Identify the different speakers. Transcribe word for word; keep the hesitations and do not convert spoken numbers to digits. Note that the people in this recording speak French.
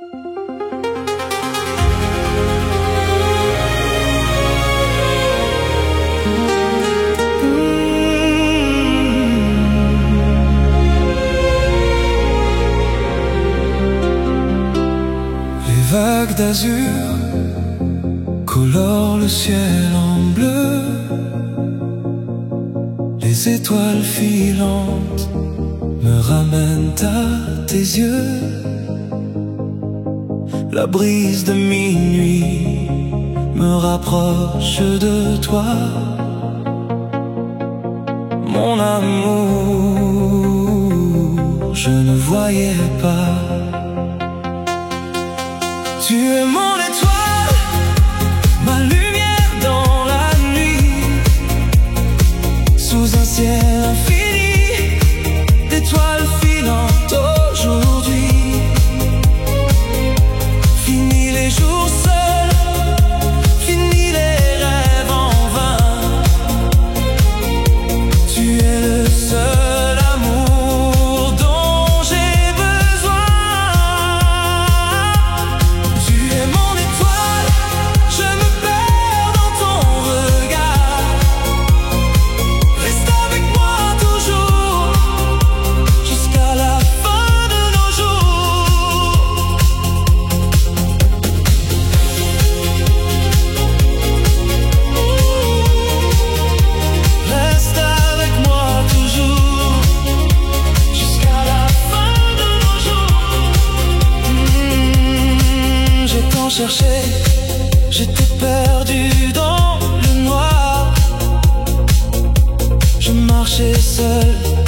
Speaker 1: Vagues d'azur colorent le ciel en bleu. Les étoiles filantes me ramènent à tes yeux. La brise de minuit me rapproche de toi. Mon amour, je ne voyais pas. Tu es mon étoile, ma lumière dans la nuit. Sous un ciel infini d'étoiles filantes aujourd'hui. Fini les jours seuls, fini les rêves en vain. Tu es le seul amour dont j'ai besoin. Tu es mon étoile, je me perds dans ton regard. Reste avec moi toujours, jusqu'à la fin de nos jours. Reste avec moi toujours, jusqu'à la fin de nos jours. Hmm, j'ai tant cherché, j'étais perdu dans le noir. Je marchais seul